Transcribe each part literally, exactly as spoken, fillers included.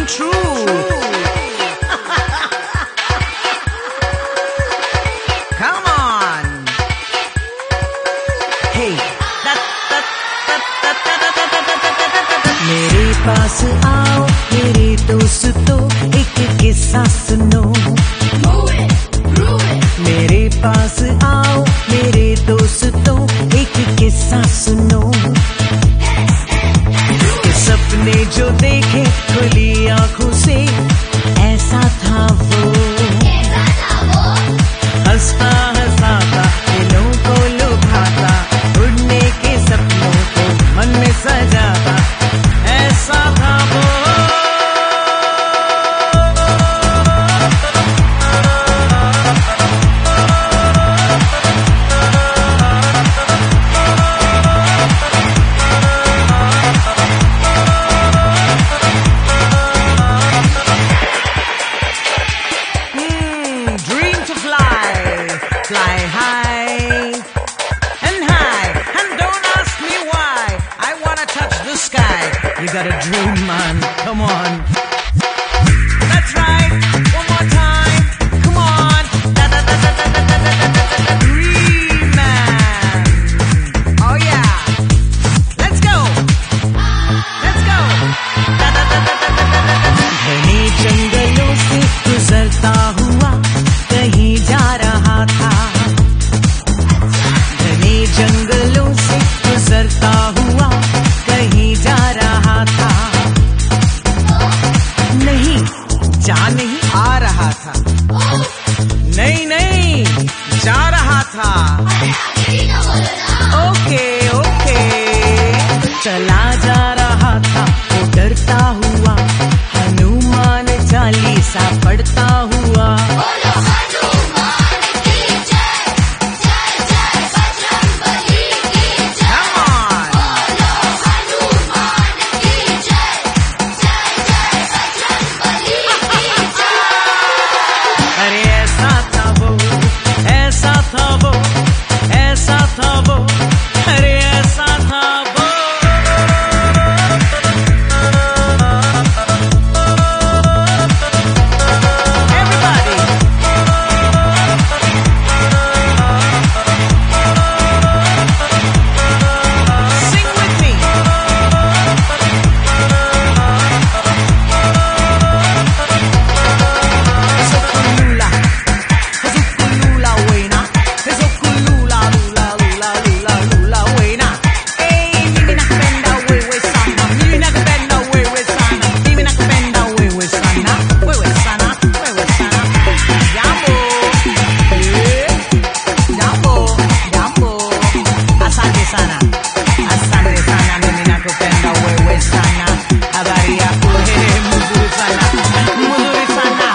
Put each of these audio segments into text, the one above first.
true. Come on. Hey. मेरे पास आओ मेरे दोस्तों, एक किस्सा सुनो। मेरे पास आओ मेरे दोस्तों, एक किस्सा सुनो। कि सपने जो देखे खुली आंखों से, ऐसा था वो। हंसता हंसाता दिलों को लुभाता, उड़ने के सपनों को मन में सजाता, ऐसा था वो। Fly high and high, and don't ask me why. I wanna touch the sky. You got a dream, man. Come on. That's right. One more time. Come on. Da da da da da da da da da da. Dream man. Oh yeah. Let's go. Let's go. Da da da da da da da da. घने जंगलों से गुजरता हुआ कहीं जा रहा था। घने जंगलों से गुजरता हुआ कहीं जा रहा था। नहीं, जा नहीं आ रहा था। नहीं नहीं, जा रहा था। ओके ओके, चला जा रहा था वो डरता हुआ, हनुमान चालीसा पढ़ता हुआ।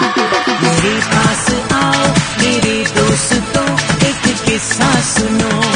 मेरे पास आओ मेरे दोस्तों, एक किस्सा सुनो।